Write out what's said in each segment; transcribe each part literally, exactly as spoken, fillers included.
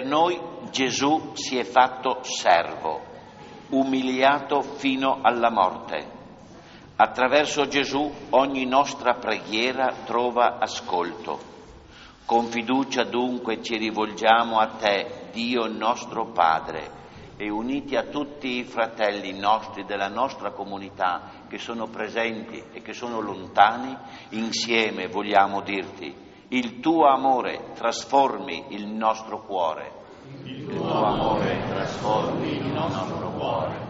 Per noi Gesù si è fatto servo, umiliato fino alla morte. Attraverso Gesù ogni nostra preghiera trova ascolto. Con fiducia dunque ci rivolgiamo a te, Dio nostro Padre, e uniti a tutti i fratelli nostri della nostra comunità che sono presenti e che sono lontani, insieme vogliamo dirti: il tuo amore trasformi il nostro cuore. Il tuo amore trasformi il nostro cuore.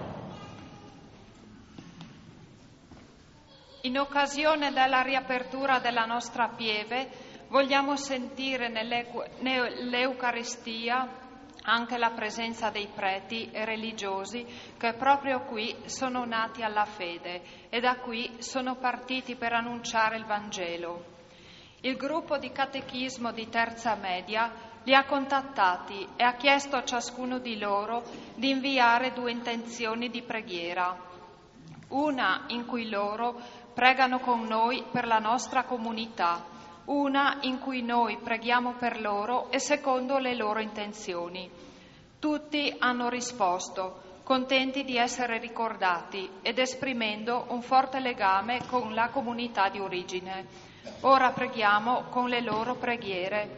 In occasione della riapertura della nostra pieve, vogliamo sentire nell'Eucaristia anche la presenza dei preti e religiosi che proprio qui sono nati alla fede e da qui sono partiti per annunciare il Vangelo. Il gruppo di catechismo di terza media li ha contattati e ha chiesto a ciascuno di loro di inviare due intenzioni di preghiera. Una in cui loro pregano con noi per la nostra comunità, una in cui noi preghiamo per loro e secondo le loro intenzioni. Tutti hanno risposto, contenti di essere ricordati ed esprimendo un forte legame con la comunità di origine. Ora preghiamo con le loro preghiere.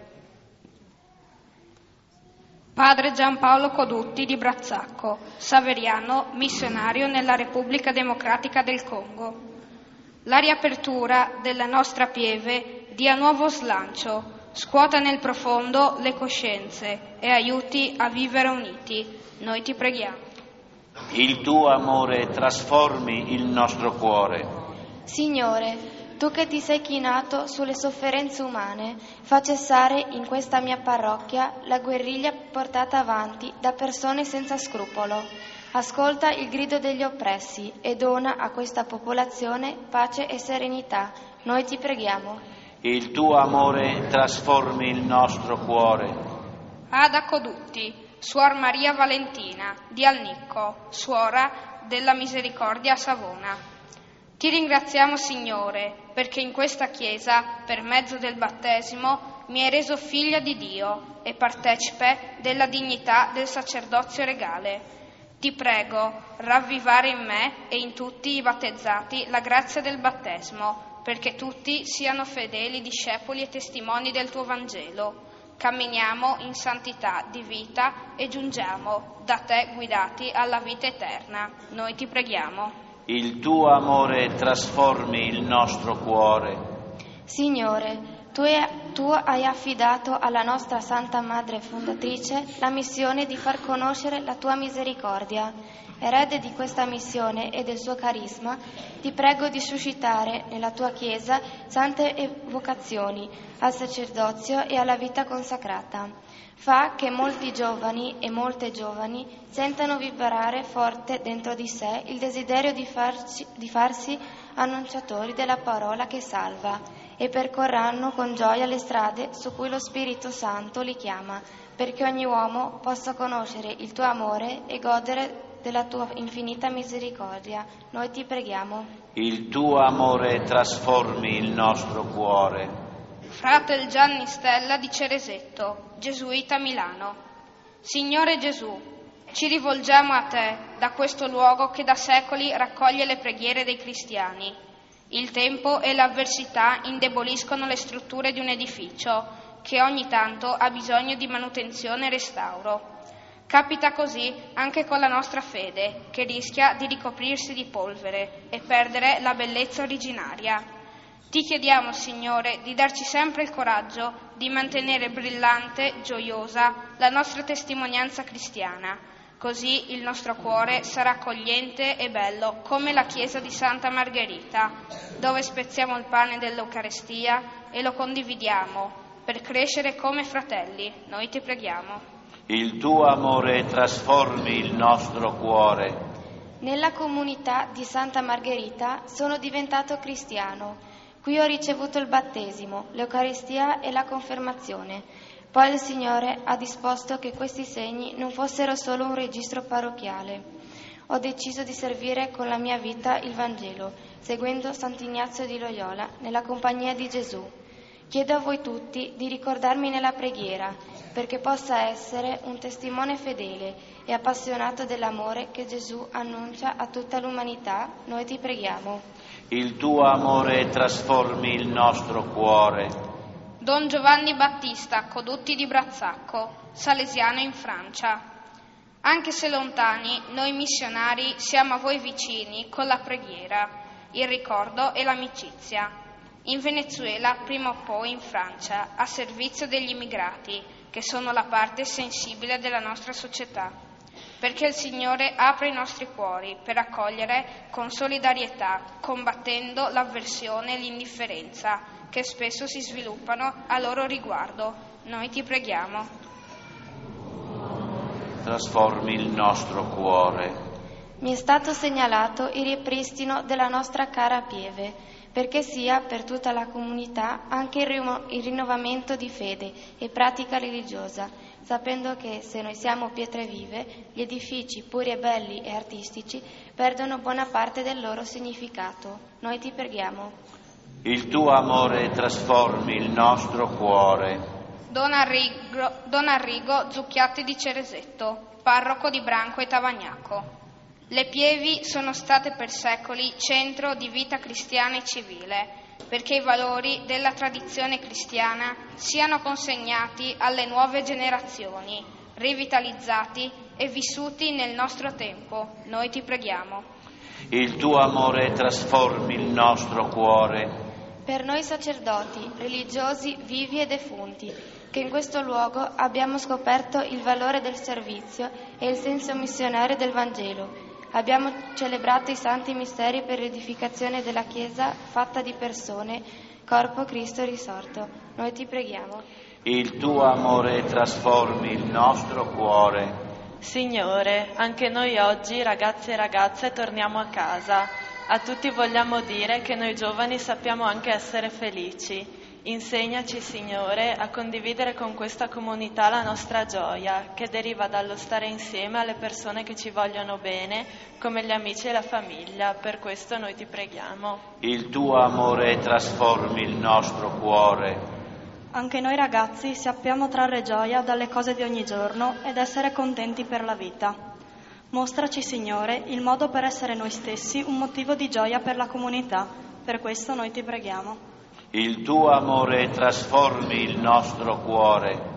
Padre Giampaolo Codutti di Brazzacco, saveriano, missionario nella Repubblica Democratica del Congo. La riapertura della nostra pieve dia nuovo slancio, scuota nel profondo le coscienze e aiuti a vivere uniti. Noi ti preghiamo. Il tuo amore trasformi il nostro cuore. Signore, tu che ti sei chinato sulle sofferenze umane, fa cessare in questa mia parrocchia la guerriglia portata avanti da persone senza scrupolo. Ascolta il grido degli oppressi e dona a questa popolazione pace e serenità. Noi ti preghiamo. Il tuo amore trasformi il nostro cuore. Ada Codutti, Suor Maria Valentina di Alnicco, suora della Misericordia a Savona. Ti ringraziamo, Signore, perché in questa Chiesa, per mezzo del battesimo, mi hai reso figlia di Dio e partecipe della dignità del sacerdozio regale. Ti prego, ravvivare in me e in tutti i battezzati la grazia del battesimo, perché tutti siano fedeli discepoli e testimoni del tuo Vangelo. Camminiamo in santità di vita e giungiamo, da te guidati, alla vita eterna. Noi ti preghiamo. Il tuo amore trasformi il nostro cuore. Signore, tu hai, tu hai affidato alla nostra Santa Madre Fondatrice la missione di far conoscere la tua misericordia. Erede di questa missione e del suo carisma, ti prego di suscitare nella tua Chiesa sante vocazioni al sacerdozio e alla vita consacrata. Fa che molti giovani e molte giovani sentano vibrare forte dentro di sé il desiderio di, farci, di farsi annunciatori della parola che salva e percorranno con gioia le strade su cui lo Spirito Santo li chiama, perché ogni uomo possa conoscere il tuo amore e godere della tua infinita misericordia. Noi ti preghiamo. Il tuo amore trasformi il nostro cuore. Fratel Gianni Stella di Ceresetto, gesuita Milano. Signore Gesù, ci rivolgiamo a te da questo luogo che da secoli raccoglie le preghiere dei cristiani. Il tempo e l'avversità indeboliscono le strutture di un edificio che ogni tanto ha bisogno di manutenzione e restauro. Capita così anche con la nostra fede, che rischia di ricoprirsi di polvere e perdere la bellezza originaria. Ti chiediamo, Signore, di darci sempre il coraggio di mantenere brillante, gioiosa la nostra testimonianza cristiana. Così il nostro cuore sarà accogliente e bello come la chiesa di Santa Margherita, dove spezziamo il pane dell'Eucarestia e lo condividiamo per crescere come fratelli. Noi ti preghiamo. Il tuo amore trasformi il nostro cuore. Nella comunità di Santa Margherita sono diventato cristiano. Qui ho ricevuto il battesimo, l'Eucaristia e la confermazione. Poi il Signore ha disposto che questi segni non fossero solo un registro parrocchiale. Ho deciso di servire con la mia vita il Vangelo, seguendo Sant'Ignazio di Loyola nella compagnia di Gesù. Chiedo a voi tutti di ricordarmi nella preghiera perché possa essere un testimone fedele e appassionato dell'amore che Gesù annuncia a tutta l'umanità, noi ti preghiamo. Il tuo amore trasformi il nostro cuore. Don Giovanni Battista, Codutti di Brazzacco, salesiano in Francia. Anche se lontani, noi missionari siamo a voi vicini con la preghiera, il ricordo e l'amicizia. In Venezuela, prima o poi in Francia, a servizio degli immigrati, che sono la parte sensibile della nostra società. Perché il Signore apre i nostri cuori per accogliere con solidarietà, combattendo l'avversione e l'indifferenza che spesso si sviluppano a loro riguardo. Noi ti preghiamo. Trasformi il nostro cuore. Mi è stato segnalato il ripristino della nostra cara Pieve, perché sia per tutta la comunità anche il, rinno- il rinnovamento di fede e pratica religiosa, sapendo che se noi siamo pietre vive, gli edifici puri e belli e artistici perdono buona parte del loro significato. Noi ti preghiamo. Il tuo amore trasformi il nostro cuore. Don Arrigo, Don Arrigo Zucchiatti di Ceresetto, parroco di Branco e Tavagnaco. Le Pievi sono state per secoli centro di vita cristiana e civile, perché i valori della tradizione cristiana siano consegnati alle nuove generazioni, rivitalizzati e vissuti nel nostro tempo. Noi ti preghiamo. Il tuo amore trasformi il nostro cuore. Per noi sacerdoti, religiosi, vivi e defunti, che in questo luogo abbiamo scoperto il valore del servizio e il senso missionario del Vangelo. Abbiamo celebrato i santi misteri per l'edificazione della Chiesa fatta di persone, corpo Cristo risorto. Noi ti preghiamo. Il tuo amore trasformi il nostro cuore. Signore, anche noi oggi, ragazzi e ragazze, torniamo a casa. A tutti vogliamo dire che noi giovani sappiamo anche essere felici. Insegnaci, Signore, a condividere con questa comunità la nostra gioia, che deriva dallo stare insieme alle persone che ci vogliono bene, come gli amici e la famiglia. Per questo noi ti preghiamo. Il tuo amore trasformi il nostro cuore. Anche noi ragazzi sappiamo trarre gioia dalle cose di ogni giorno ed essere contenti per la vita. Mostraci, Signore, il modo per essere noi stessi un motivo di gioia per la comunità. Per questo noi ti preghiamo. Il tuo amore trasformi il nostro cuore.